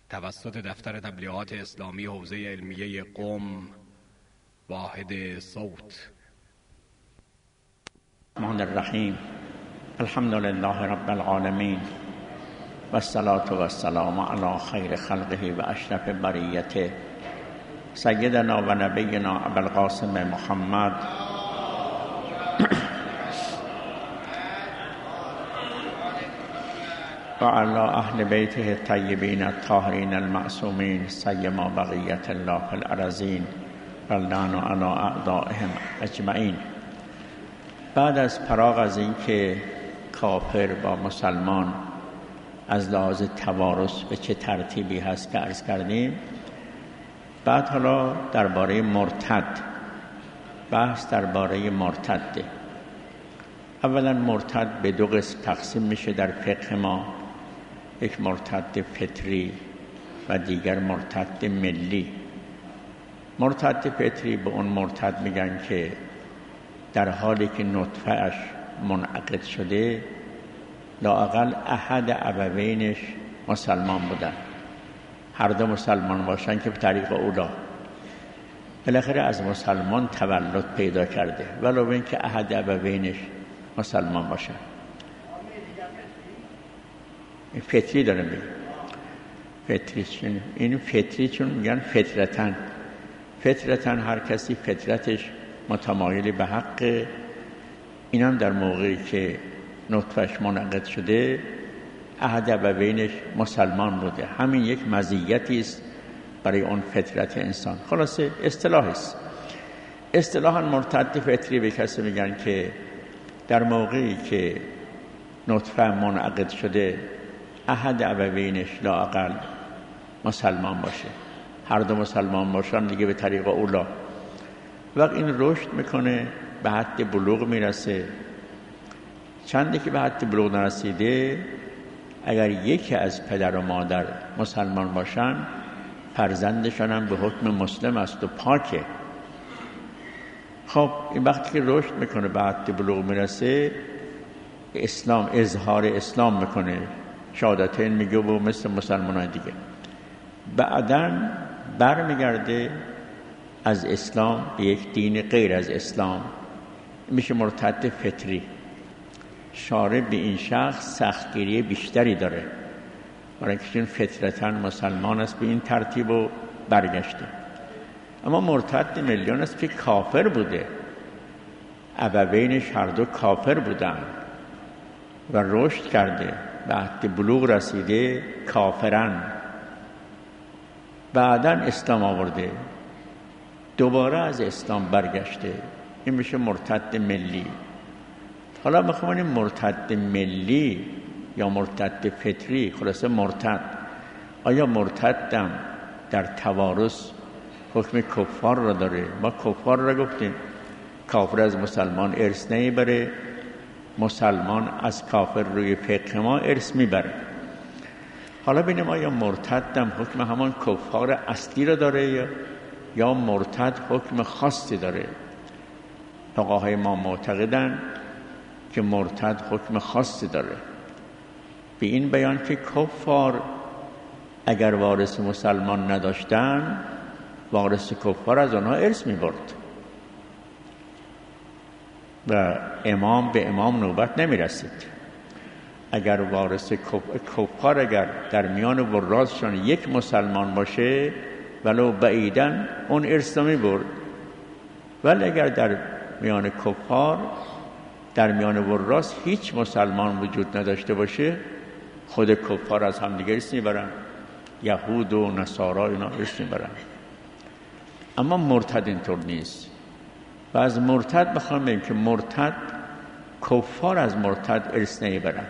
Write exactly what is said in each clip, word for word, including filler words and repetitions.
توسط دفتر تبلیغات اسلامی حوزه علمیه قم واحد صوت. الرحمن الرحیم. الحمد لله رب العالمین و الصلاة و السلام علی خیر خلقه و اشرف بریته سیدنا و نبینا ابوالقاسم محمد و علی اهل بیته الطیبین الطاهرین المعصومین سیما بقیت الله فی الارضین واللعن علی اعدائهم اجمعین. بعد از فراغ از این که کافر با مسلمان از لحاظ توارث به چه ترتیبی هست که عرض کردیم، بعد حالا درباره مرتد بحث درباره مرتده. اولا مرتد به دو قسم تقسیم میشه در فقه ما، یک مرتد فطری و دیگر مرتد ملی. مرتد فطری به اون مرتد میگن که در حالی که نطفه‌اش منعقد شده لااقل احد ابوینش مسلمان بودن، هر دو مسلمان باشن که به طریق اولا بالاخره از مسلمان تولد پیدا کرده، ولو اینکه احد ابوینش مسلمان باشن. این فطری داره میگه، فطری چون این فطری چون میگن فطرتن فطرتن هر کسی فطرتش متمایل به حق. این هم در موقعی که نطفهش منعقد شده احد ابوینش مسلمان بوده. همین یک مزیتی است برای اون فطرت انسان. خلاصه اصطلاحی است. اصطلاحاً مرتد فطری به کسی میگن که در موقعی که نطفه منعقد شده احد ابوینش لااقل مسلمان باشه، هر دو مسلمان باشن دیگه به طریق اولا. وقت این رشد میکنه به حد بلوغ میرسه. چندی که به حد بلوغ نرسیده اگر یکی از پدر و مادر مسلمان باشن فرزندشان هم به حکم مسلم است و پاکه. خب این وقتی که رشد میکنه به حد بلوغ میرسه اسلام اظهار اسلام میکنه، شهادتین میگه و مثل مسلمانان دیگه. بعداً برمیگرده از اسلام به یک دین غیر از اسلام، میشه مرتد فطری. شارع به این شخص سختگیری بیشتری داره برای اینکه چون فطرتاً مسلمان است به این ترتیب و برگشته. اما مرتد ملیان است که کافر بوده، ابوینش هر دو کافر بودن و رشد کرده به حد بلوغ رسیده کافرن، بعداً اسلام آورده دوباره از اسلام برگشته، این میشه مرتد ملی. حالا میخوام این مرتد ملی یا مرتد فطری، خلاصه مرتد، آیا مرتدم در توارث حکم کفار را داره؟ ما کفار را گفتیم کافر از مسلمان ارث نمیبره، مسلمان از کافر روی فقه ما ارث میبره. حالا ببینیم آیا مرتدم حکم همان کفار اصلی را داره یا یا مرتد حکم خاصی داره؟ فقهای ما معتقدن که مرتد حکم خاصی داره، به این بیان که کفار اگر وارث مسلمان نداشتن وارث کفار از آنها ارث می برد و امام به امام نوبت نمی رسید. اگر وارث کفار اگر در میان ورثشان یک مسلمان باشه ولو بعیدن اون ارث می برد، ولی اگر در میان کفار در میان ورث هیچ مسلمان وجود نداشته باشه خود کفار از هم دیگه ارث میبرن، یهود و نصارا اینا ارث میبرن. اما مرتد اینطور نیست. و از مرتد بخوام بگیم که مرتد کفار از مرتد ارث نمیبرن.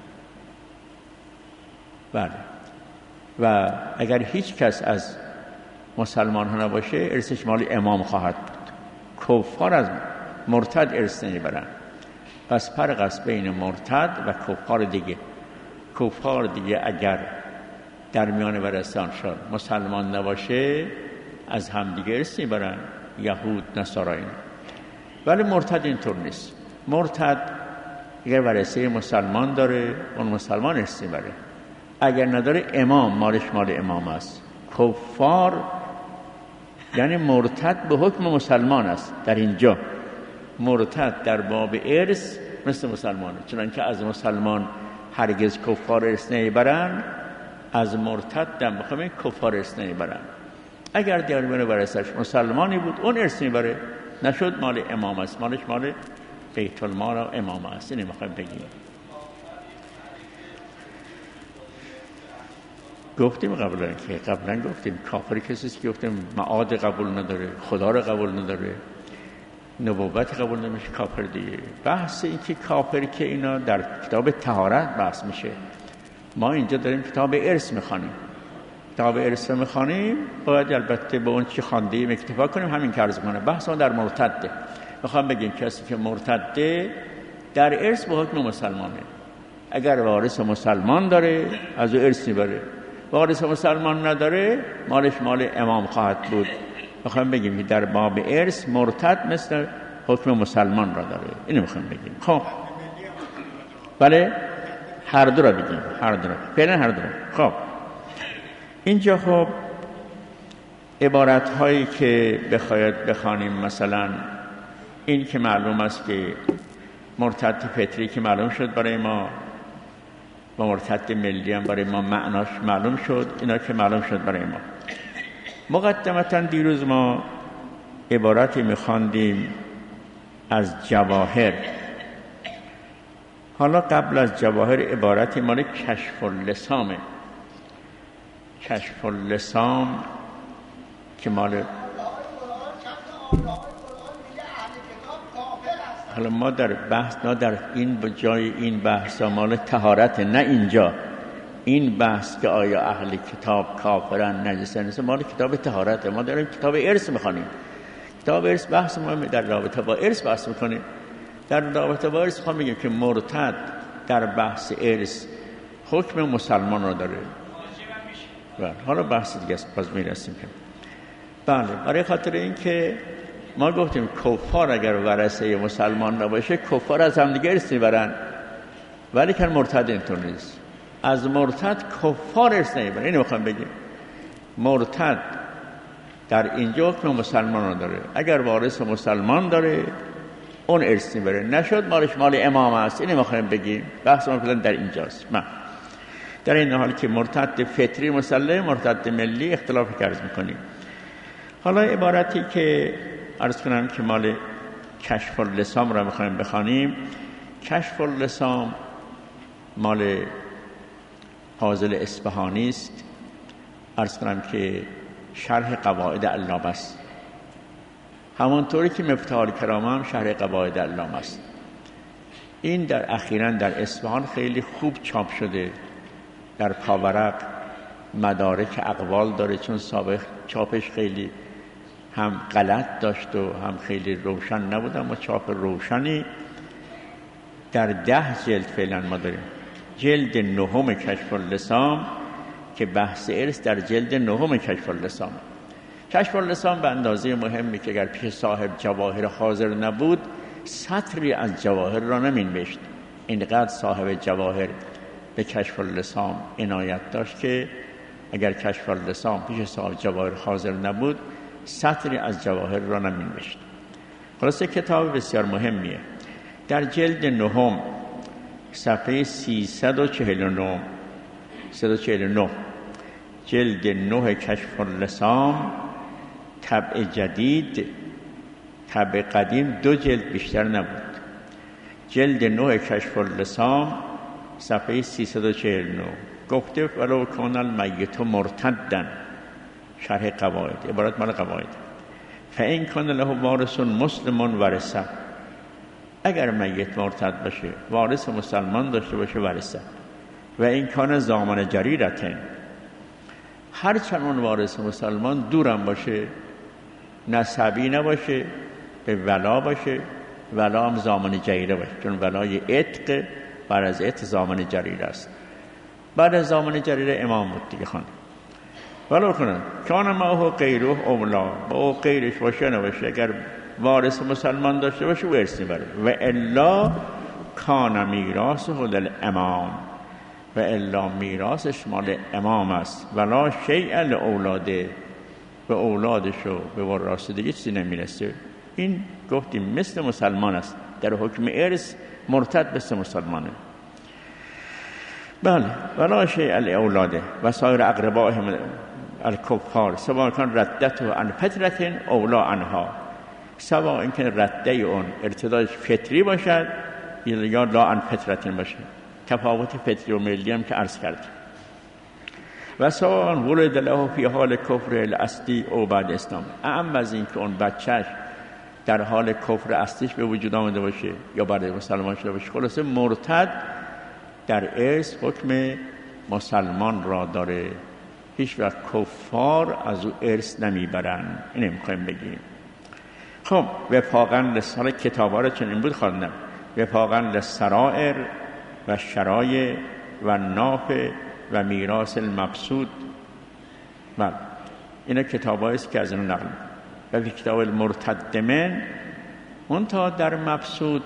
بله. و اگر هیچ کس از مسلمان ها نباشه ارثش مال امام خواهد بود. کفار از مرتد ارث نمیبرن. پس فرق است بین مرتد و کفار دیگه. کفار دیگه اگر در میان ورثه‌شان مسلمان نباشه از هم دیگه ارث میبرن، یهود نصارا اینا. ولی مرتد اینطور نیست. مرتد اگر ورثه مسلمان داره اون مسلمان ارث میبره، اگر نداره امام مالش مال امام است. کفار یعنی مرتد به حکم مسلمان است. در اینجا مرتد در باب ارث مثل مسلمانه، چنانکه از مسلمان هرگز کفار ارث نمیبرن، از مرتد هم بخواهیم کفار ارث نمیبرن. اگر دیارمون ورثش مسلمانی بود اون ارث میبره، نشد مال امام است، مالش مال بیت المال و امام است. اینو میخوایم بگیم. گفتیم قبلا که قبلا گفتیم کافر کسی که گفتیم معاد قبول نداره، خدا رو قبول نداره، نبوت قبول نمیشه، کافر دیگه. بحث این که کافر که اینا در کتاب طهارت بحث میشه. ما اینجا داریم کتاب ارث میخوانیم. کتاب ارث میخوانیم باید البته به اون چی خواندیم اکتفا کنیم، همین که عرض کنم. بحث ما در مرتده. میخوام بگیم کسی که مرتده در ارث به حکم مسلمانه. اگر وارث مسلمان داره از او ارث میبره، وارث مسلمان نداره مالش مال امام خواهد بود. میخوام بگیم که در باب ارث مرتد مثل حکم مسلمان را داره. اینو میخوام بگیم. خب بله هر دو را بگیم، هر دو را فعلا هر دو را. خب اینجا خب عبارت هایی که بخواید بخوانیم، مثلا این که معلوم است که مرتد فطری که معلوم شد برای ما و مرتد ملی هم برای ما معناش معلوم شد، اینا که معلوم شد برای ما. مقدمتا دیروز ما عبارتی میخواندیم از جواهر. حالا قبل از جواهر عبارتی مال کشف اللسامه. کشف اللسام که مال حالا ما در بحث نه در این جای این بحث مال طهارت، نه اینجا این بحث که آیا اهل کتاب کافرن نجسن، مال کتاب طهارت. ما داریم کتاب ارث میخوانیم. کتاب ارث بحث ما در رابطه با ارث بحث میکنیم. در رابطه با ارث خواهم بگیم که مرتد در بحث ارث حکم مسلمان رو داره. بله حالا بحث دیگه است، باز میرسیم که بله برای خاطر این که ما گفتیم کفار اگر ورثه مسلمان نباشه کفار از هم دیگه ارث میبرن، ولی که مرتد اینطور نیست. از مرتد کفار ارث نمیبرن. اینو میخوام بگیم مرتد در اینجا حکم مسلمان رو داره. اگر وارث مسلمان داره اون ارث میبره، نشد مالش مال امام است. اینو میخوایم بگیم. بحث ما در اینجاست. ما در این حال که مرتد فطری مسلم، مرتد ملی اختلاف عرض میکنیم. حالا عبارتی که عرض کنم که مال کشف اللسام را میخوایم بخوانیم. کشف اللسام مال فاضل اصفهانی است. عرض کنم که شرح قواعد علامه است، همانطوری که مفتاح الکرام هم شرح قواعد علامه است. این در اخیراً در اصفهان خیلی خوب چاپ شده. در پاورق مدارک اقوال داره، چون سابق چاپش خیلی هم غلط داشت و هم خیلی روشن نبود، اما چاپ روشنی در ده جلد فعلا ما داریم. جلد نهم کشف اللسام که بحث ارث در جلد نهم کشف اللسام. کشف اللسام به اندازه مهمی که اگر پیش صاحب جواهر حاضر نبود سطری از جواهر را نمینوشت. اینقدر صاحب جواهر به کشف اللسام عنایت داشت که اگر کشف اللسام پیش صاحب جواهر حاضر نبود سطری از جواهر را نمینوشت. خلاصه کتاب بسیار مهمیه. در جلد نهم صفحه سیصد و چهل و نه سیصد و چهل و نه جلد نه کشف اللسام طبع جدید، طبع قدیم دو جلد بیشتر نبود. جلد نه کشف اللسام صفحه سیصد و چهل و نه گفته ولو کان المیت مرتدا، شرح قواعد، عبارت مال قواعد. فإن کان له وارث مسلم ورثه، اگر میت مرتد باشه وارث مسلمان داشته باشه ورثه. و این کان ضامن جریرتن، هر چند اون وارث مسلمان دورم باشه، نسبی نباشه، به ولا باشه، ولا هم ضامن جریره باشه، چون ولای عتق بر از عتق ضامن جریره است. بعد از ضامن جریره امام بود دیگه خان. ولو کنن کان معه غیره اولا، با او غیرش باشه نباشه، اگر وارث مسلمان داشته باشه و ارث میبره. و الا کان میراثه للامام، و الا میراثش مال امام است. ولا شیء لاولاده، به اولادش و به وراثه دیگه چیزی نمیرسه. این گفتیم مثل مسلمان است، در حکم ارث مرتد مثل مسلمانه. بله. ولا شیء لاولاده و سایر اقربائهم الکفار سواء کان ردته عن فترة اولا عنها، سواء اینکه رده اون ارتدادش فطری باشد یا لا عن فترة باشد. تفاوت فطری و ملی هم که عرض کردیم. و سواء ولد له فی حال کفر الاصلی او بعد اسلام، اما از اینکه اون بچهش در حال کفر اصلیش به وجود آمده باشه یا بعد مسلمان شده باشه، خلاصه مرتد در ارث حکم مسلمان را داره. هیچ وقت کفار از او ارث نمیبرن. اینه میخوایم بگیم. خب وفاقا لسال کتابا رو چون این بود خواندم، وفاقا للسرائر و شرایع و نافع و میراث المبسوط. بله اینا کتابایی است که از اینو نقل و فی کتاب المرتد من اون تا در مبسوط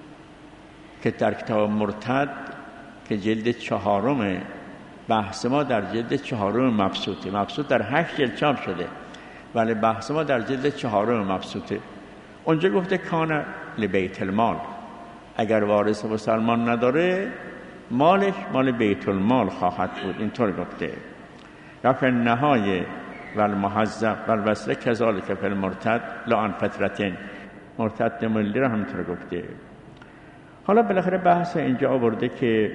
که در کتاب مرتد که جلد چهارم بحث ما در جلد چهارم مبسوطه. مبسوط در هشت جلد چاپ شده ولی بحث ما در جلد چهارم مبسوطه. اونجا گفته کان لبیت المال، اگر وارث مسلمان نداره مالش مال بیت المال خواهد بود. اینطور گفته. رفع النهای و المحذب و الوصله کذالک فی المرتد لا عن فترة، مرتد ملی را همینطور گفته. حالا بالاخره بحث اینجا آورده که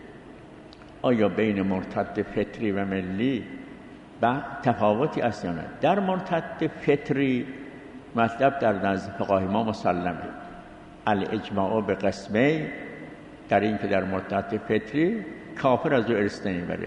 آیا بین مرتد فطری و ملی تفاوتی است یا نه. در مرتد فطری مطلب در نزد فقهای ما مسلمه، الاجماع به قسمه، در این که در مرتد فطری کافر از او ارث نمیبره.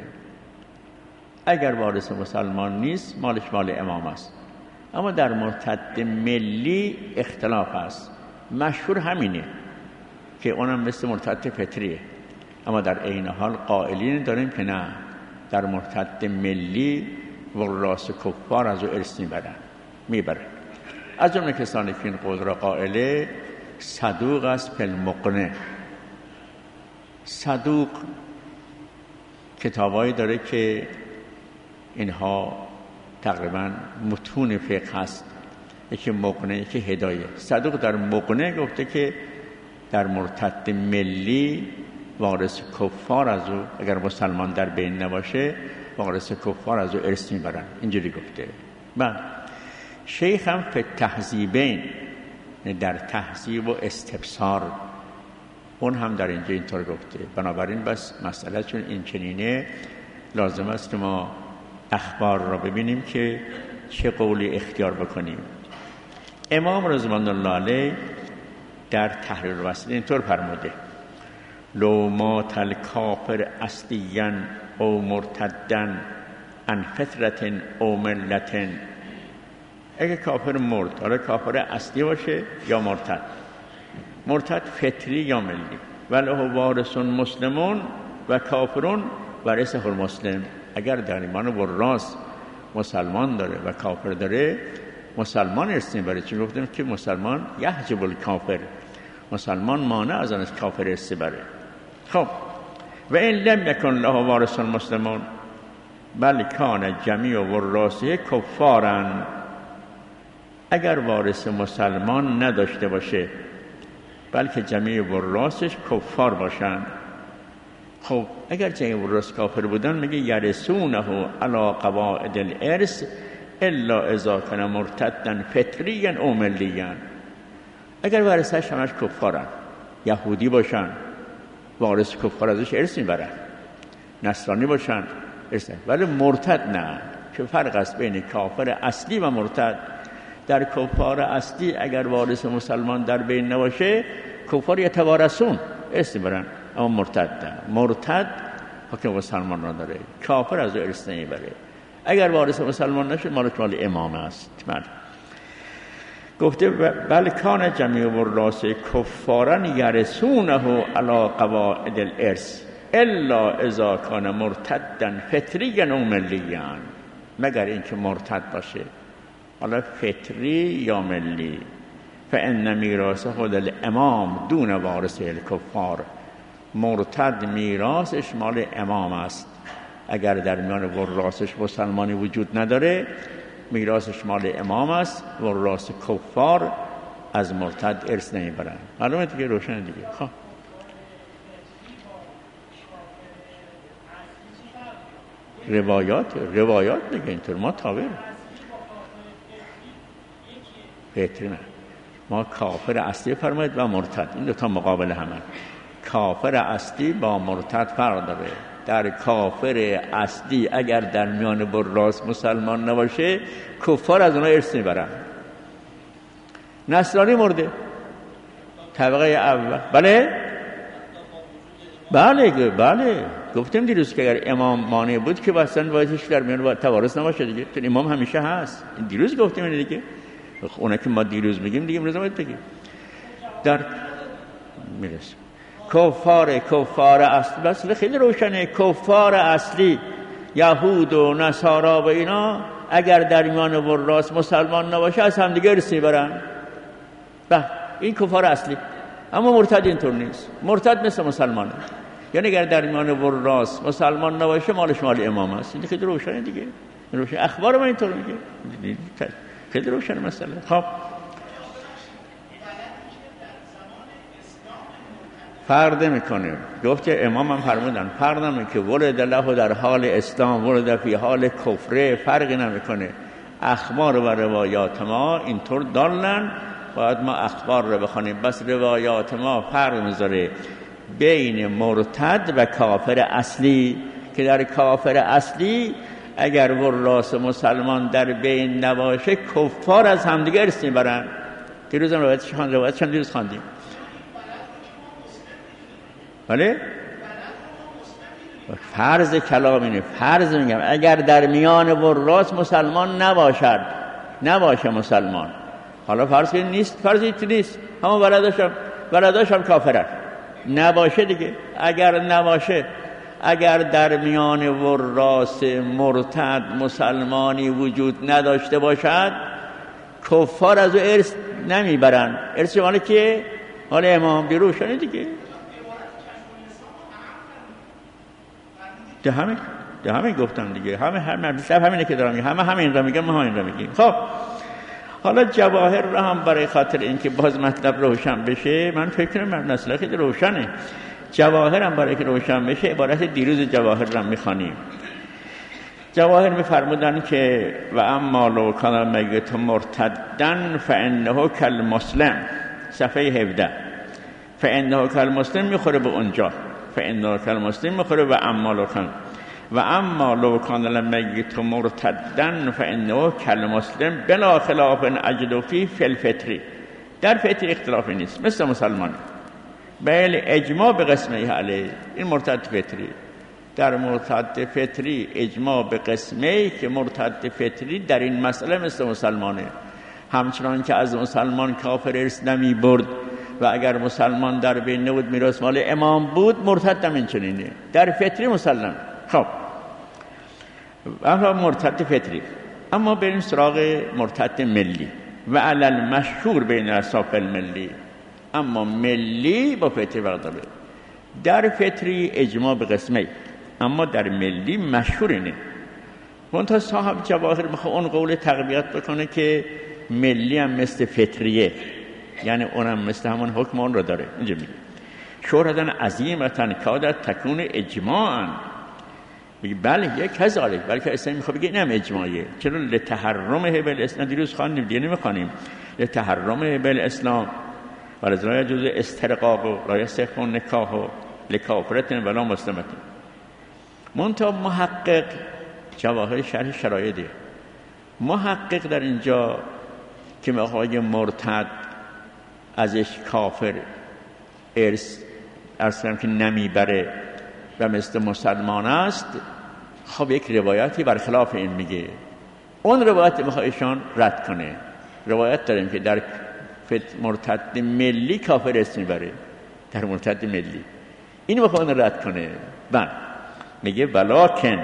اگر وارث مسلمان نیست مالش مال امام است. اما در مرتد ملی اختلاف است. مشهور همینه که اونم مثل مرتد فطریه، اما در عین حال قائلین داریم که نه، در مرتد ملی وراث کفار از او ارث میبرن میبرن از جمله کسانی که این قول را قائله صدوق است فی المقنع. صدوق کتابایی داره که اینها تقریبا متون فقه هست، یکی مقنع یکی هدایه. صدوق در مقنع گفته که در مرتد ملی وارث کفار از او اگر مسلمان در بین نباشه وارث کفار از او ارث میبرن. اینجوری گفته. بعد شیخ هم فی تهذیبین، در تهذیب و استبصار، اون هم در اینجا اینطور گفته. بنابراین بس مسئله چون این چنینه لازم است که ما اخبار را ببینیم که چه قولی اختیار بکنیم. امام رضوان الله علیه در تحریر الوصیه اینطور فرموده: لو مات الکافر اصلیا او مرتدا عن فترة او ملة، اگه کافر مرد، حالا کافر اصلی باشه یا مرتد، مرتد فطری یا ملی، وله وارث مسلمون و کافرون ورثه المسلم، اگر در ایمان وراث مسلمان داره و کافر داره مسلمان ارث میبره. چون گفتیم که مسلمان یحجب الکافر، مسلمان مانع از آن است کافر ارث بره. خب و این لم یکن له وارث مسلمون بل کان جمیع وراثه کفارن، اگر وارث مسلمان نداشته باشه بلکه جمیع وراثش کفار باشن. خب اگر جمیع وراث کافر بودن میگه یرثونه علی قواعد الارث الا اذا کان مرتدا فطریا او ملیا، اگر وارثش همش کفارن، یهودی باشن وارث کفار ازش ارث میبرن، نصرانی باشن ارث، ولی مرتد نه. چه فرق است بین کافر اصلی و مرتد؟ در کفار اصلی اگر وارث مسلمان در بین نباشه کفار یتوارثون ارث میبرن، اما مرتد نه. مرتد حکم مسلمان را داره، کافر از او ارث نمیبره. اگر وارث مسلمان نشه مالش مال امام است. من گفته بل کان جمیع وراث کفارا یرثونه علی قواعد الارث الا اذا کان مرتدا فطریا او ملیا، مگر اینکه مرتد باشه، حالا فطری یا ملی. فان میراثه الامام دون وارثه الکفار، مرتد میراثش مال امام است. اگر در میان وراسش مسلمانی وجود نداره میراثش مال امام است. وراث کفار از مرتد ارث نمیبرن. معلومه دیگه، روشن دیگه. خب روایات روایات میگه اینطور، ما تابع بهتره. ما کافر اصلی فرمایید و مرتد، این دو تا مقابل همه. کافر اصلی با مرتد فرق داره. در کافر اصلی اگر در میان براس مسلمان نباشه کفار از اونها ارث میبرن. نصرانی مرده طبقه اول، بله بله بله گفتم دیروز که اگر امام مانع بود که اصلا وایسش در میان توارث نباشه دیگه. تو امام همیشه هست، دیروز گفتیم اینه دیگه. اونه که ما دیروز میگیم دیگه امروز باید بگیم. در میرسیم کفار کفار اصلی، بس خیلی روشنه. کفار اصلی یهود و نصارا و اینا اگر در میان وراث مسلمان نباشه از هم دیگه ارث میبرن. بله این کفار اصلی. اما مرتد اینطور نیست. مرتد مثل مسلمانه، یعنی اگر در میان وراث مسلمان نباشه مالش مال امام است. این خیلی روشنه دیگه. روشن اخبار ما اینطور میگه، خیلی روشن مسئله. خب فرق میکنه. گفت که امام هم فرمودن فرق نمیکنه که ولد له در حال اسلام ولد فی حال کفره، فرقی نمیکنه. اخبار و روایات ما اینطور دارن، باید ما اخبار رو بخونیم. بس روایات ما فرق میذاره بین مرتد و کافر اصلی، که در کافر اصلی اگر وراث مسلمان در بین نباشه کفار از همدیگه ارث میبرن. دیروز هم روایتش خواندیم، روایتش هم دیروز خواندیم. بله فرض کلام اینه، فرض میگم اگر در میان وراث مسلمان نباشد نباشه مسلمان، حالا فرض که نیست، فرض هیچ نیست، همون ولداشم ولداشم کافرن نباشه دیگه. اگر نباشه، اگر در میان وراث مرتد مسلمانی وجود نداشته باشد کفار از او ارث نمیبرن. ارث مال که مال امام. دیروشنه دیگه. ده همه ده همه گفتم دیگه. همه همه بیشتر همینه که دارم میگم. همه همین را میگم، ما همین را میگیم. خب حالا جواهر را هم برای خاطر اینکه باز مطلب روشن بشه، من فکر کنم مسئله خیلی روشنه. جواهر هم برای که روشن بشه عبارت دیروز جواهر را میخوانیم. جواهر میفرمودن که و اما لو کان میت مرتدن فانه کالمسلم، صفحه هفده. فانه کالمسلم میخوره به اونجا، فانه کالمسلم میخوره و اما لو کان و اما لو کان المیت مرتدن فانه کالمسلم بلا خلاف اجد فی فی الفطری. در فطری اختلافی نیست، مثل مسلمان. بله اجماع به قسمه علیه. این مرتد فطری. در مرتد فطری اجماع به قسمه که مرتد فطری در این مسئله مثل مسلمانه. همچنان که از مسلمان کافر ارث نمی برد و اگر مسلمان در بین نبود میراث مال امام بود، مرتد هم این چنینه. در فطری مسلم. خب اما مرتد فطری. اما بریم سراغ مرتد ملی. و علی المشهور بین اصحاب الملی. اما ملی با فطری فرق داره. در فطری اجماع به قسمه، اما در ملی مشهور اینه. منتها صاحب جواهر میخواد اون قول تقویت بکنه که ملی هم مثل فطریه، یعنی اونم مثل همون حکم اون رو داره. اینجا میگه شهرتن عظیمتن کادت تکون اجماعا. میگه بله یک کذالک، بلکه اسلام میخواد بگه اینم اجماعیه. چرا؟ لتحرمه بالاسلام. دیروز خواندیم دیگه نمیخوانیم. لتحرمه بالاسلام ولذا لا يجوز استرقاق و لا يصح نکاح لکافرة ولا مسلمة. منتها محقق جواهر شرح شرایطه، محقق در اینجا که میخواد مرتد ازش کافر ارث ارثم که نمیبره و مثل مسلمان است، خب یک روایتی برخلاف این میگه. اون روایت میخواد ایشان رد کنه. روایت داریم که در مرتد ملی کافر ارث میبره، در مرتد ملی. این میخواد رد کنه. بله میگه ولکن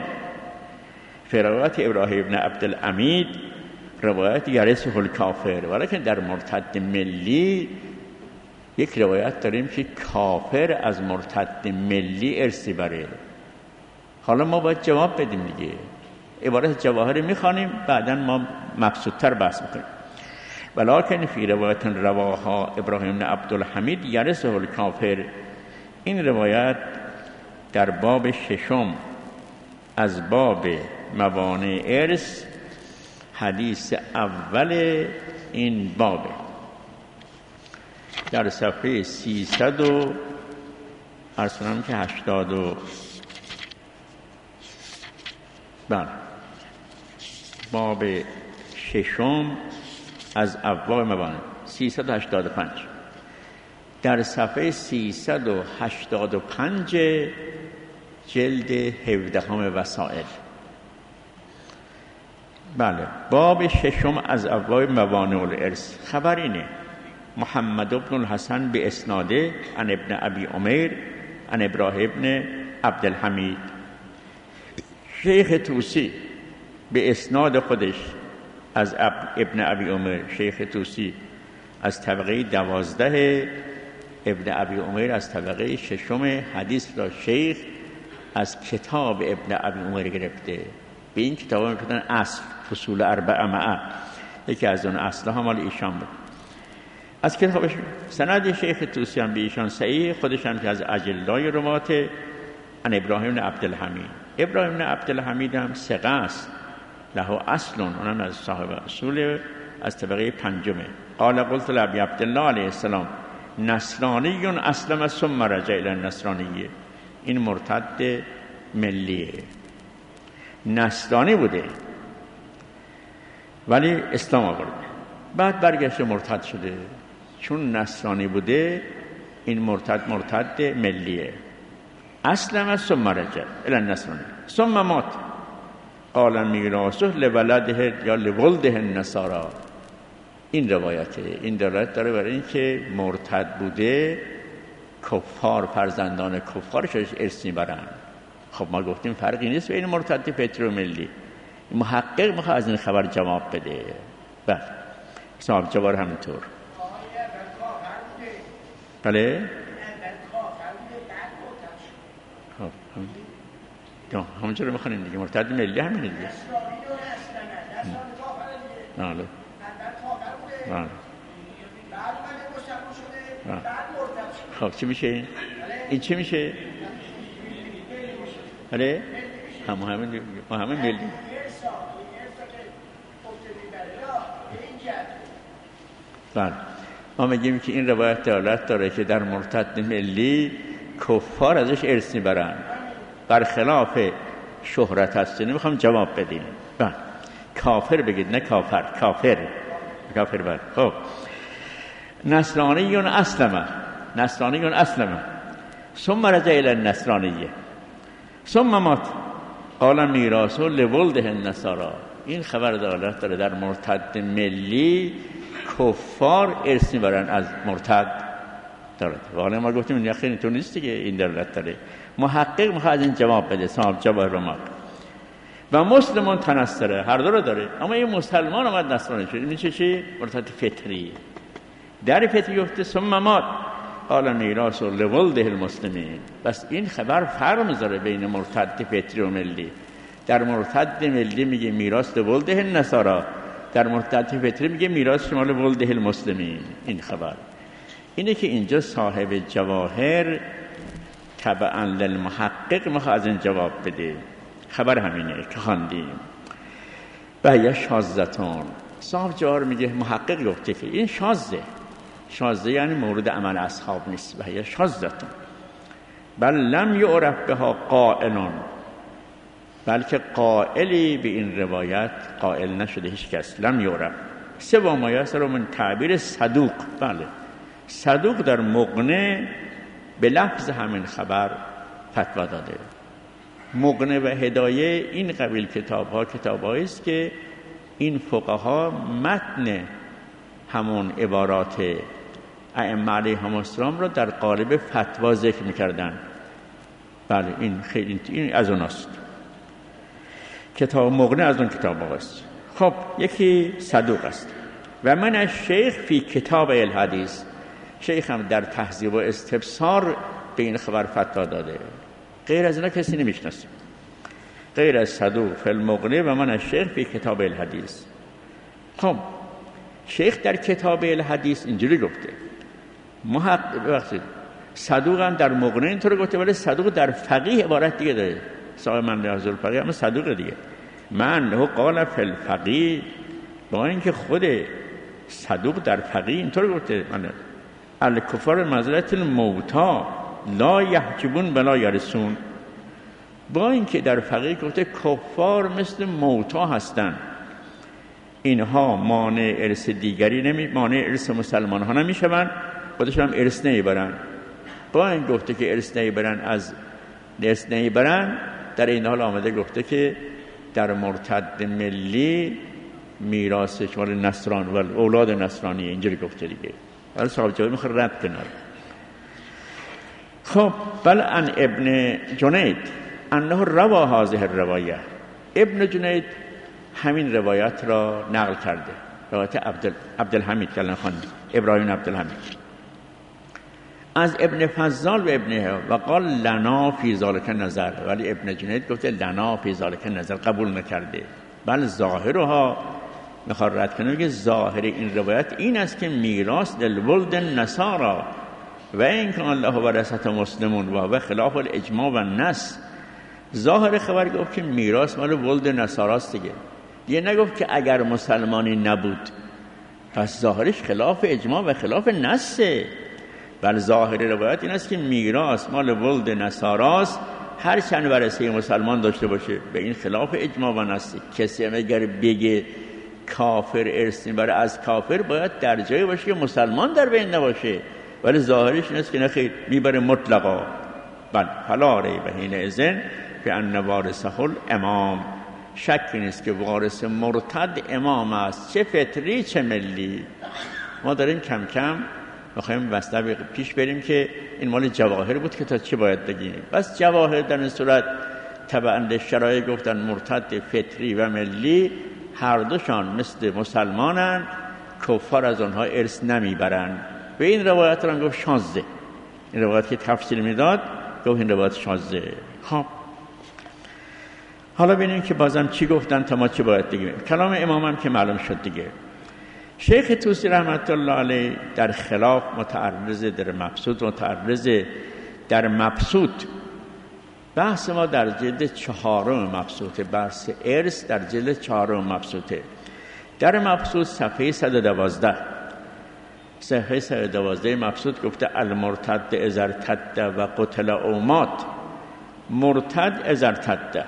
فی روایت ابراهیم بن عبدالحمید روایت یرثه الکافر، ولکن در مرتد ملی یک روایت داریم که کافر از مرتد ملی ارثی بره. حالا ما باید جواب بدیم دیگه. عبارت جواهر میخوانیم، بعدا ما مبسوطتر بحث میکنیم. ولکن فی روایت رواها ابراهیم بن عبدالحمید یرثه الکافر. این روایت در باب ششم از باب موانع ارث، حدیث اول این بابه، در صفحه سیصد و ارسنم که هشتاد و بله باب ششم از ابواب موانع سیصد و هشتاد و پنج، در صفحه سیصد و هشتاد و پنج جلد هفدهم وسائل. بله باب ششم از ابواب موانع الارث. خبر اینه: محمد بن الحسن به اسناده عن ابن ابی عمیر عن ابراهیم بن عبدالحمید. شیخ طوسی به اسناد خودش از ابن ابی عمیر، شیخ طوسی از طبقه دوازده، ابن ابی عمیر از طبقه ششم. حدیث را شیخ از کتاب ابن ابی عمیر گرفته. به این کتاب میگفتن اصل، فصول اربعه معه، یکی از اون اصل ها مال ایشان بود. از کتابش سند شیخ طوسی هم به ایشان صحیح، خودش هم که از اجلای روات ان ابراهیم بن عبدالحمید. ابراهیم بن عبدالحمید هم ثقه است، له اصل، اونم از صاحب اصول، از طبقه پنجمه. قال قلت لابی عبدالله علیه السلام نصرانی اسلم ثم رجع الی النصرانیه. این مرتد ملیه، نصرانی بوده ولی اسلام آورده، بعد برگشت مرتد شده. چون نصرانی بوده این مرتد مرتد ملیه. اسلم ثم رجع الی النصرانیه ثم مات. قال میراثه لولده یا لولده النصارا. این روایته، این دلالت داره برای این که مرتد بوده، کفار، فرزندان کفارش ارث میبرن. خب ما گفتیم فرقی نیست بین مرتد فطری و ملی. محقق میخواد از این خبر جواب بده. بله صاحب جواب همینطور. بله خب همونجا رو میخوانیم دیگه. مرتد ملی همینه دیگه. بله بله خب چی میشه این؟ چی میشه؟ بله همه همه همه ملی. بله ما میگیم که این روایت دلالت داره که در مرتد ملی کفار ازش ارث میبرن، برخلاف شهرت هست. نمیخوام جواب بدیم. بله کافر بگید، نه کافر، کافر کافر. بله خب نصرانیون اسلمه، نصرانیون اسلمه ثم رجع الی النصرانیه ثم مات. قال میراثه لولده النصارا. این خبر دلالت داره در مرتد ملی کفار ارث میبرن از مرتد داره. والا ما گفتیم این خیلی تو نیست دیگه، این دلالت داره. محقق میخواد این جواب بده. صاحب جواب رماق و مسلمان تنصره، هر دو رو داره. اما این مسلمان اومد نصرانی شد، این چه چی؟ مرتد فطری. در فطری گفته ثم مات. قال میراث لولده المسلمین. بس این خبر فرق میذاره بین مرتد فطری و ملی. در مرتد ملی میگه میراث لولده النصارا، در مرتد فطری میگه میراث شمال لولده المسلمین. این خبر اینه که اینجا صاحب جواهر تبعا للمحقق میخواد از این جواب بده. خبر همینه که خواندیم. و یا شاذتون. صاحب جواهر میگه محقق گفته که این شاذه. شاذه یعنی مورد عمل اصحاب نیست. و یا شاذتون بل لم یعرف بها قائلون. بلکه قائلی به این روایت قائل نشده هیچ کس. لم یعرف سوا ما یسر من تعبیر صدوق. بله صدوق در مغنی به لفظ همین خبر فتوا داده. مغنی و هدایه این قبیل کتاب ها کتاب است که این فقها متن همون عبارات ائمه علیهم السلام را در قالب فتوا ذکر می‌کردند. بله این خیلی این از اوناست. کتاب مغنی از اون کتاب است. خب یکی صدوق است. و من از شیخ فی کتاب الحدیث. شیخ هم در تهذیب و استبصار به این خبر فتوا داده. غیر از اینا کسی نمیشناسه، غیر از صدوق فی المغنی و من الشیخ فی کتاب الحدیث. خب شیخ در کتاب الحدیث اینجوری گفته، محقق بخشید صدوق هم در مغنی اینطور گفته، ولی صدوق در فقیه عبارت دیگه داره. صاحب من لحظه الفقیه اما صدوق دیگه، من هو قال فی الفقیه، با اینکه خود صدوق در فقیه اینطور گفته من الکفار مزلت الموتا لا یحجبون بلا یرسون، با اینکه در فقیه گفته کفار مثل موتا هستن، اینها مانع ارث دیگری نمی مانع ارث مسلمان ها نمیشون، خودشون هم ارث نمیبرن. با این گفته که ارث نمیبرن از ارث نمیبرن، در این حال آمده گفته که در مرتد ملی میراثش مال نصران و اولاد نصرانی، اینجوری گفته دیگه. ولی صاحب جواب میخواد رد کنه. خب بل ان ابن جنید انه روا هذه الروایه، ابن جنید همین روایت را نقل کرده، روایت عبد عبدالحمید کلن خان ابراهیم عبدالحمید از ابن فضال و ابن و قال لنا فی ذلک نظر، ولی ابن جنید گفته لنا فی ذلک نظر، قبول نکرده. بل ظاهرها میخواد رد کنه، میگه ظاهر این روایت این است که میراث للولد النصارى و این که الله و رسط مسلمون و و خلاف الاجماع و النص. ظاهر خبر گفت که میراث مال ولد نصاراست دیگه، دیگه نگفت که اگر مسلمانی نبود، پس ظاهرش خلاف اجماع و خلاف نصه. بل ظاهر روایت این است که میراث مال ولد نصاراست، هر چند ورثه مسلمان داشته باشه، به این خلاف اجماع و نصه. کسی هم اگر بگه کافر ارث میبره از کافر، باید در جایی باشه که مسلمان در بین نباشه، ولی ظاهرش این است که نخیر میبره مطلقا. بل فلا ریب حینئذ فان وارثه الامام، شکی نیست که وارث مرتد امام است، چه فطری چه ملی. ما داریم کم کم میخوایم وسط پیش بریم که این مال جواهر بود که تا چی باید بگیم. بس جواهر در این صورت تبعاً شرایع گفتن مرتد فطری و ملی هر دوشان مثل مسلمانن، کفار از آنها ارث نمیبرن. به این روایت را گفت شاذه، این روایت که تفسیر میداد گفت این روایت شاذه. خب حالا ببینیم که بازم چی گفتن تا ما چی باید بگیم. کلام امام هم که معلوم شد دیگه. شیخ طوسی رحمت الله علیه در خلاف متعرض در مبسوط متعرض در مبسوط بحث ما در جلد چهارم مبسوطه، بحث ارث در جلد چهارم مبسوطه. در مبسوط صفحه صد و دوازده صفحه صد و دوازده مبسوط گفته المرتد اذا ارتد و قتل او مات، مرتد اذا ارتد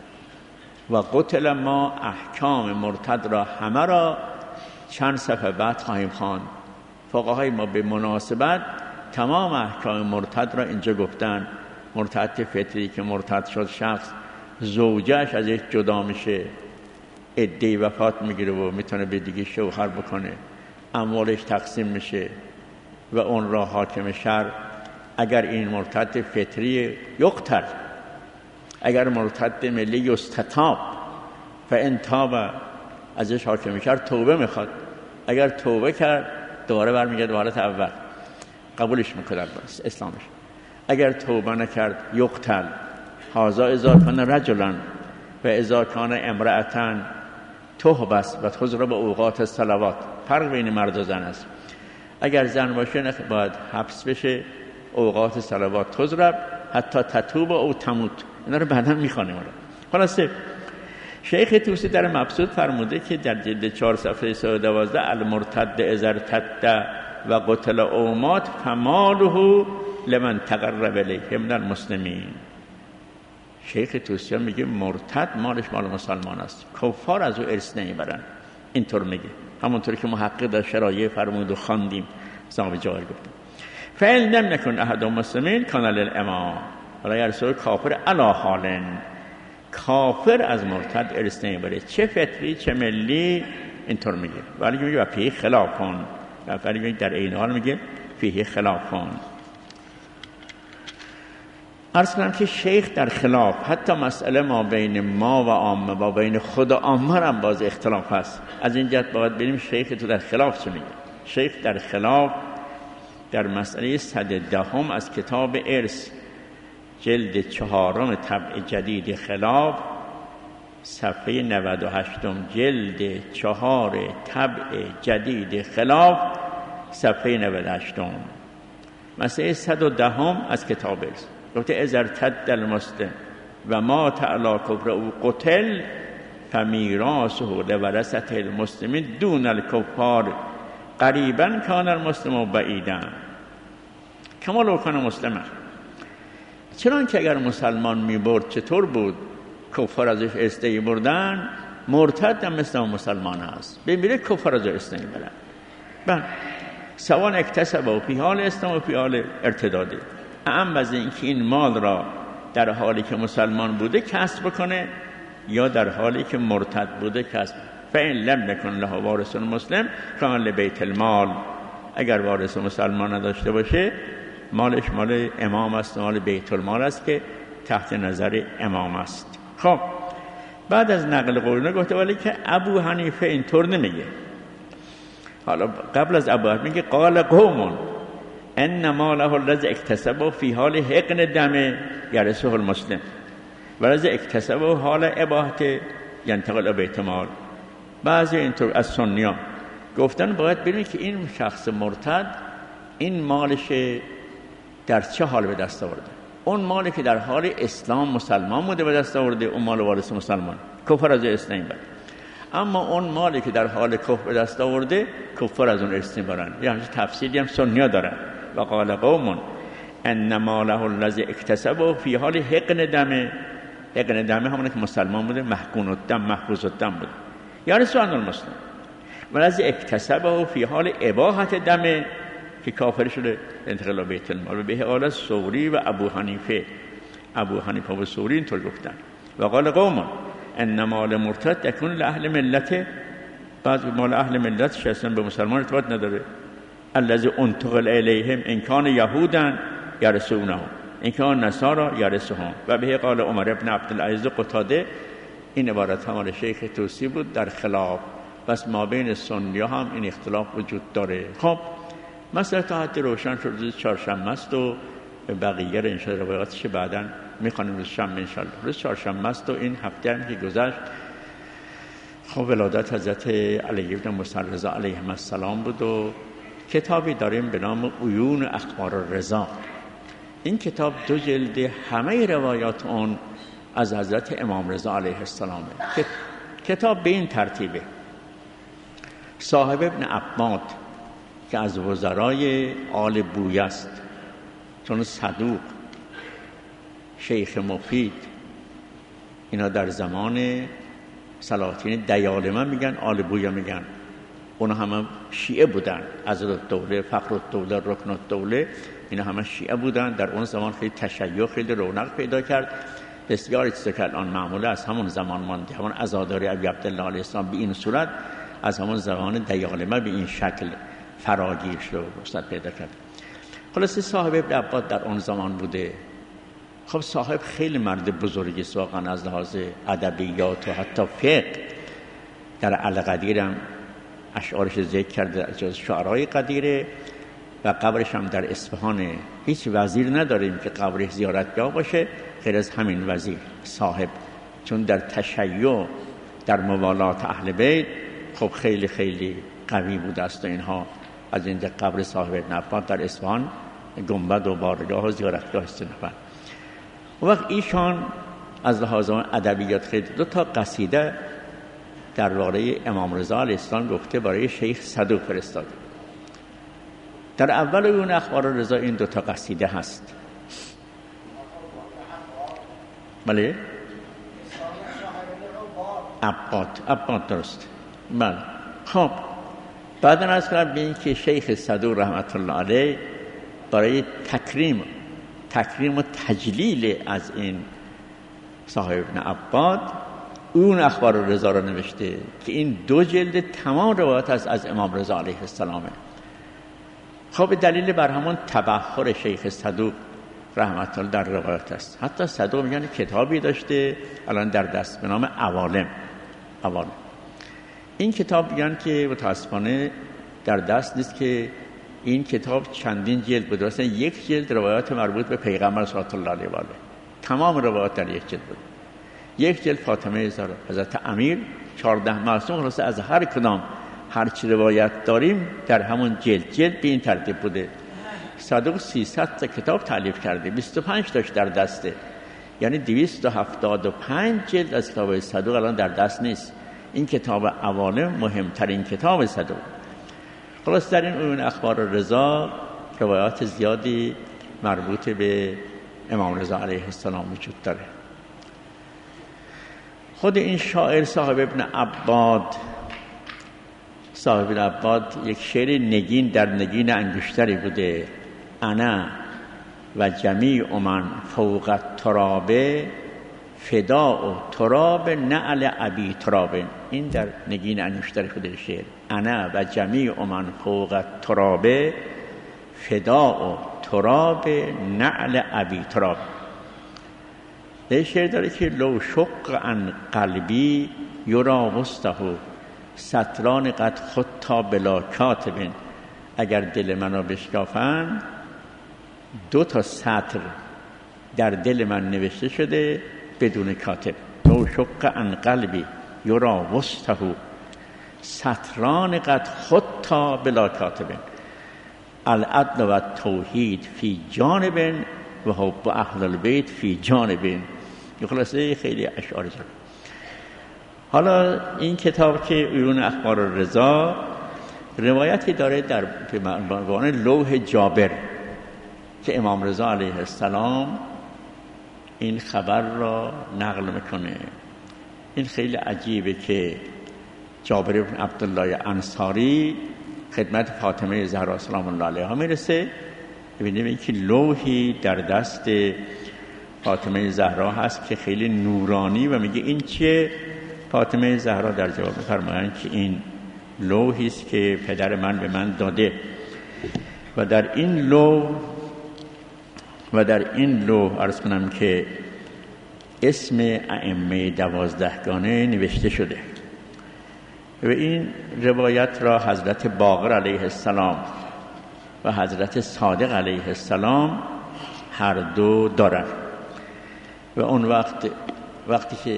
و قتل، ما احکام مرتد را همه را چند صفحه بعد خواهیم خواند. فقهای ما به مناسبت تمام احکام مرتد را اینجا گفتن. مرتد فطری که مرتد شد، شخص زوجش ازش جدا میشه، عده وفات میگیره و میتونه به دیگه شوهر بکنه، اموالش تقسیم میشه و اون را حاکم شهر اگر این مرتد فطری یقتل، اگر مرتد ملی یستتاب فان تاب، ازش حاکم کرد توبه میخواد، اگر توبه کرد دوباره برمیگرد به حالت اول، قبولش میکنه اسلامش. اگر توبه نکرد یقتل. هذا اذا کان رجلا و اذا کان امرأة تحبس و تضرب اوقات الصلوات. فرق بین مرد و زن است. اگر زن باشه باید حبس بشه، اوقات صلوات تضرب حتی تتوب او تموت. اینا رو بعدا میخوانیم. خلاصه شیخ طوسی در مبسوط فرموده که در جلد چهار صفحه صد و دوازده المرتد اذا ارتد و قتل او مات فماله لمن تقرب الیه من المسلمین. شیخ طوسی میگه مرتد مالش مال مسلمان است، کفار از او ارث نمیبرن. اینطور میگه، همونطور که محقق در شرایع فرمود و خواندیم. صاحب جوهر گفت فعل لم نکن احد المسلمین کان للامام، ولی اگر سوی کافر علی حالن، کافر از مرتد ارث نمیبره، چه فطری چه ملی. اینطور میگه. ولی میگه و فیه خلافون، ولی میگه در این حال میگه فیه خلافون. عرض کنم که شیخ در خلاف حتی مسئله ما بین ما و عامه و بین خود و عامه هم باز اختلاف هست. از این جهت باید ببینیم شیخ تو در خلاف چه میگه. شیخ در خلاف در مسئله صد دهم از کتاب ارث جلد چهارم طبع جدید خلاف صفحه نود و هشتم جلد چهار طبع جدید خلاف صفحه نود و هشتم مسئله صد و دهم از کتاب ارث گفته اذا ارتد المسلم و مات علی کفر او قتل فمیراثه لورثة المسلمین دون الکفار قریبا کان المسلم و بعیدا کما لو کان مسلما. چنان که اگر مسلمان می برد چطور بود؟ کفار ازش استعی بردن، مرتد هم مثل مسلمان هست، بمیره کفار ازش استعی بردن. بله سوان اکتسب و فی حال اسلام و فی حال ارتداده، اهم از این که این مال را در حالی که مسلمان بوده کسب بکنه یا در حالی که مرتد بوده کسب. فإن لم يكن له وارث مسلم کان لبیت المال، اگر وارث مسلمان نداشته باشه مالش مال امام است، مال بیت المال است که تحت نظر امام است. خب بعد از نقل قولونه گفته ولی که ابو حنیفه اینطور نمیگه. حالا قبل از ابو حنیفه میگه قال قوم ان ماله الذي اکتسبه فی حال حقن دم یرثه المسلم و الذي اکتسبه حال اباحت ینتقل بیت المال. بعضی اینطور از سنیان گفتن باید ببینید که این شخص مرتد این مالش در چه حال به دست آورده. اون مالی که در حال اسلام مسلمان بوده به دست آورده اون مال وارث مسلمان، کفر از اسلام بر. اما اون مالی که در حال کفر به دست آورده کفر از اون اسلام برن. یعنی تفسیری هم سنیا دارن. و قال قوم ان ماله الذي اکتسبه فی حال حقن دم، حقن دم همونه که مسلمان بوده، محقون الدم محفوظ الدم بوده، یعنی سوان المسلم. و الذي اکتسبه فی حال اباحت دم که کافر شده انتقال بیت المال. و به قال ثوری و ابو حنیفه، ابو حنیفه و ثوری اینطور گفتن. و قال قوم ان مال مرتد یکون لاهل ملت، بعض مال اهل ملت شخصا به مسلمان ارتباط نداره. الذي انتقل الیهم ان کان یهودا یرثونه ان کان نصارا یرثهم. و به قال عمر ابن عبدالعزیز قتاده. این عبارت هم شیخ توسی بود در خلاف. بس ما بین سنی‌ها هم این اختلاف وجود داره. خب مثلا تا حد روشن شد روز چهارشنبه است و بقیه رو انشاءالله روایاتش بعداً میخوانیم روز شنبه انشاءالله. روز چهارشنبه است و این هفته هم که گذشت خب ولادت حضرت علی ابن موسی رضا علیه السلام بود و کتابی داریم به نام عیون اخبار الرضا. این کتاب دو جلد همه روایات اون از حضرت امام رضا علیه السلامه. کتاب به این ترتیبه: صاحب ابن عباد که از وزرای آل بویه است، چون صدوق، شیخ مفید، اینا در زمان سلاطین دیالمه میگن، آل بویه میگن. اونا همه شیعه بودن، عضدالدوله، فخرالدوله، رکنالدوله، اینا همه شیعه بودن. در اون زمان خیلی تشیع خیلی رونق پیدا کرد. بسیار چیزا که الان معموله از همون زمان مانده، همون عزاداری ابی عبدالله علیه السلام به این صورت از همون زمان دیالمه به این شکل فراگیر شد و وسعت پیدا کرد. خلاصه صاحب ابن عباد در اون زمان بوده. خب صاحب خیلی مرد بزرگی است واقعا از لحاظ ادبیات و حتی فقه. در القدیر هم اشعارش ذکر کرده از جز شعرهای قدیره و قبرش هم در اصفهانه. هیچ وزیر نداریم که قبرش زیارتگاه باشه غیر از همین وزیر صاحب، چون در تشیع در موالات اهل بیت خب خیلی خیلی قوی بود است و اینها از اینجا قبر صاحب ابن عباد در اصفهان گنبد و بارگاه و زیارتگاه است. و وقت ایشان از لحاظ ادبیات خیلی دو تا قصیده درباره امام رضا علیه السلام گفته، برای شیخ صدوق فرستاده. در اول اون اخبار رضا این دو تا قصیده هست. بله عباد عباد درست. بله خب بعدن از کنم به این که شیخ صدوق رحمت الله علیه برای تکریم تکریم و تجلیل از این صاحب ابن عباد اون اخبار رضا را نوشته که این دو جلد تمام روایت است از امام رضا علیه السلامه. خب دلیل بر همون تبحر شیخ صدوق رحمت الله در روایت است. حتی صدوق میگن کتابی داشته الان در دست به نام عوالم. عوالم این کتاب میگن که متاسفانه در دست نیست که این کتاب چندین جلد بود، مثلا یک جلد روایات مربوط به پیغمبر صلی الله علیه و آله، تمام روایات در یک جلد بود. یک جلد فاطمه زهرا، حضرت امیر، چهارده معصوم، خلاصه از هر کدام هر چی روایت داریم در همون جلد جلد به این ترتیب بوده. صدوق سیصد تا کتاب تالیف کرده، بیست و پنج تاش در دسته، یعنی دویست و هفتاد و پنج جلد از کتاب صدوق الان در دست نیست. این کتاب عوالم مهمترین کتاب صدوق. خلاص در این عیون اخبار رضا روایات زیادی مربوط به امام رضا علیه السلام وجود داره. خود این شاعر صاحب ابن عباد صاحب ابن عباد یک شعر نگین در نگین انگشتری بوده: انا و جمیع من فوق التراب فداء تراب نعل ابی تراب. این در نگین انگشتری بوده شعر: انا و جمیع من فوق التراب فداء تراب نعل ابی تراب. این شعر داره که لو شق عن قلبی یرا وسطه سطران قد خطا بلا کاتب. اگر دل منو بشکافن دو تا سطر در دل من نوشته شده بدون کاتب. لو شق عن قلبی یرا وسطه سطران قد خطا بلا کاتب. العدل و توحید فی جانب و حب اهل البیت فی جانب. یه خلاصه خیلی اشعار جان. حالا این کتاب که عیون اخبار رضا روایتی داره در عنوان لوح جابر که امام رضا علیه السلام این خبر را نقل میکنه. این خیلی عجیبه که جابر بن عبدالله انصاری خدمت فاطمه زهرا سلام الله علیها میرسه. ببینیم این که لوحی در دست فاطمه زهرا هست که خیلی نورانی و میگه این چیه؟ فاطمه زهرا در جواب میفرمایند که این لوحی است که پدر من به من داده و در این لوح و در این لوح عرض کنم که اسم ائمه دوازدهگانه نوشته شده. و این روایت را حضرت باقر علیه السلام و حضرت صادق علیه السلام هر دو دارن. و اون وقت وقتی که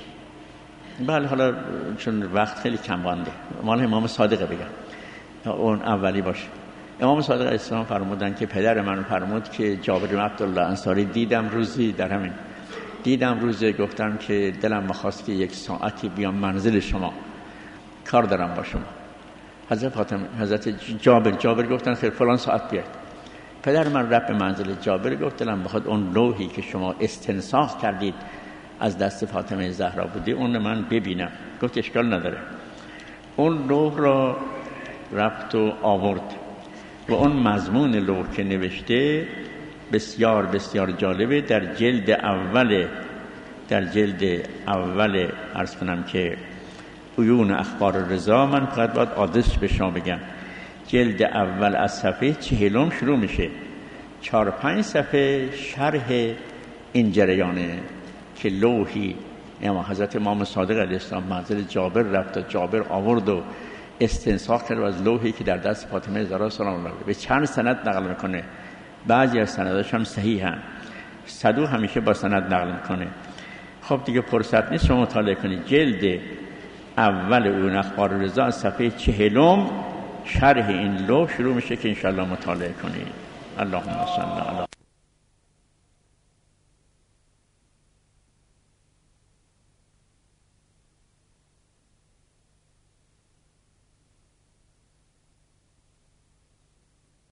بله حالا چون وقت خیلی کم مانده مال امام صادق بگم اون اولی باشه. امام صادق علیه السلام فرمودن که پدر من فرمود که جابر بن عبدالله انصاری دیدم روزی در همین دیدم روزی گفتم که دلم می‌خواست که یک ساعتی بیام منزل شما، کار دارم با شما. حضرت فاطمه حضرت جابر جابر گفتن خیر فلان ساعت بیاید. پدر من رفت به منزل جابر گفت دلم بخواد اون لوحی که شما استنساخ کردید از دست فاطمه زهرا بودی اون من ببینم. گفت اشکال نداره. اون لوح را رفت و آورد و اون مضمون لوح که نوشته بسیار بسیار جالبه. در جلد اول در جلد اول عرض کنم که عیون اخبار رضا، من فقط باید آدرس به شما بگم، جلد اول از صفحه چهلم شروع میشه، چهار پنج صفحه شرح این جریانه که لوحی اما حضرت امام صادق علیه السلام منزل جابر رفت و جابر آورد و استنساخ کرد از لوحی که در دست فاطمه زهرا سلام الله علیها. به چند سند نقل میکنه، بعضی از سنداش هم صحیحن، صدوق همیشه با سند نقل میکنه. خب دیگه فرصت نیست شما مطالعه کنید. جلد اول اون اخبار رضا از صفحه چهلم شرح این لوح شروع میشه که انشاءالله مطالعه کنید. اللهم صل علی